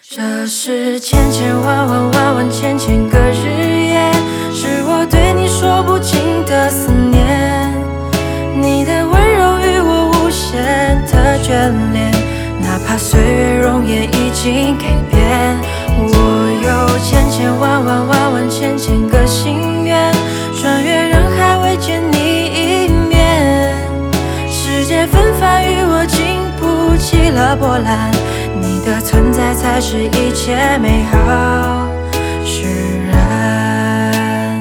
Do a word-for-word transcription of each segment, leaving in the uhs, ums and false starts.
这是千千万万万万千千个日夜，是我对你说不尽的思念。你的温柔与我无限的眷恋，哪怕岁月容颜已经改变。我有千千万万万万千千个心愿，穿越人海为见你一面。世界纷繁与我经不起了波澜，你的存在才是一切美好释然。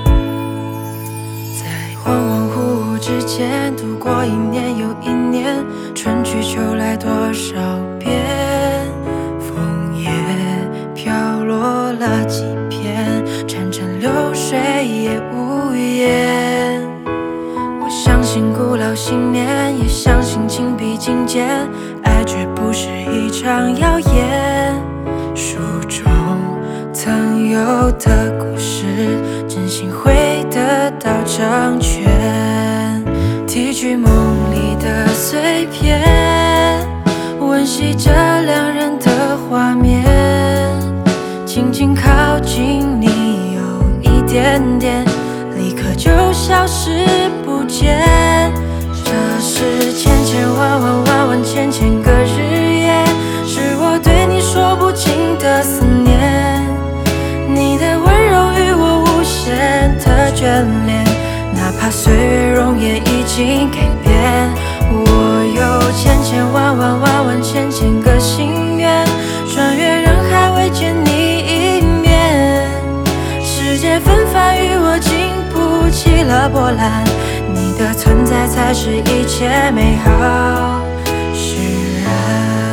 在恍恍惚惚之间度过一年又一年，春去秋来多少遍，枫叶飘落了几片，潺潺流水也无言。我相信古老信念，也相信情比金坚，爱绝不是一场谣言。书中曾有的故事，真心会得到成全。提取梦里的碎片，温习着两人的画面，轻轻靠近你有一点点，立刻就消失不见。这是千千万万万万千千个日夜，是我对你说不尽的思念。你的温柔与我无限的眷恋，哪怕岁月容颜已经改变。我有千千万万万万千千个心愿，穿越人海为见你一面。世界纷繁与我经不起了波澜，你的存在才是一切美好释然。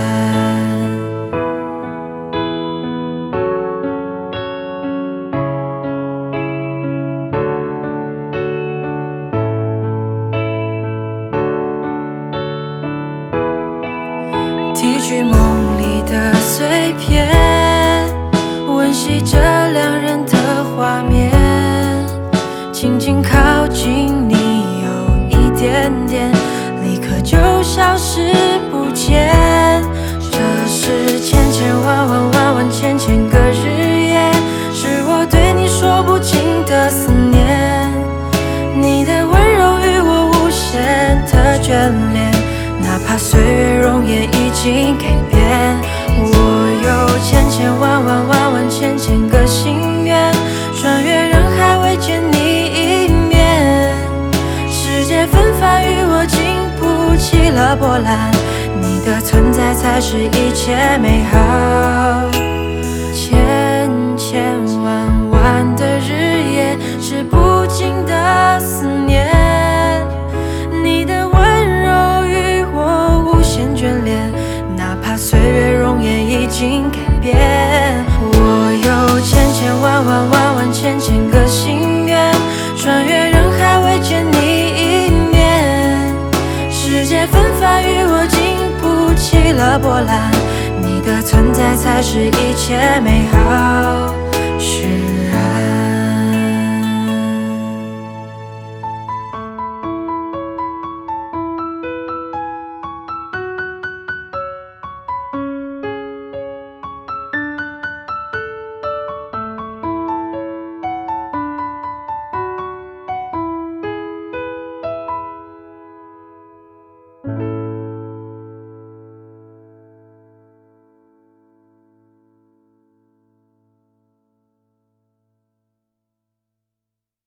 提取梦里的碎片，温习着两人的画面，轻轻靠近你有一点点，立刻就消失不见。这是千千万万万万千千个日夜，是我对你说不尽的思念。你的温柔与我无限的眷恋，哪怕岁月容颜已经改变。我有千千万万万万千千个心愿，穿越人海为见你一面。世界纷繁与我经不起了波澜，你的存在才是一切美好。千千万万的日夜，是不尽的思念。你的温柔与我无限眷恋，哪怕岁月容颜已经改变。我有千千万万万万千千个心愿，穿越人海为见你一面。世界纷繁与我经不起了波澜，你的存在才是一切美好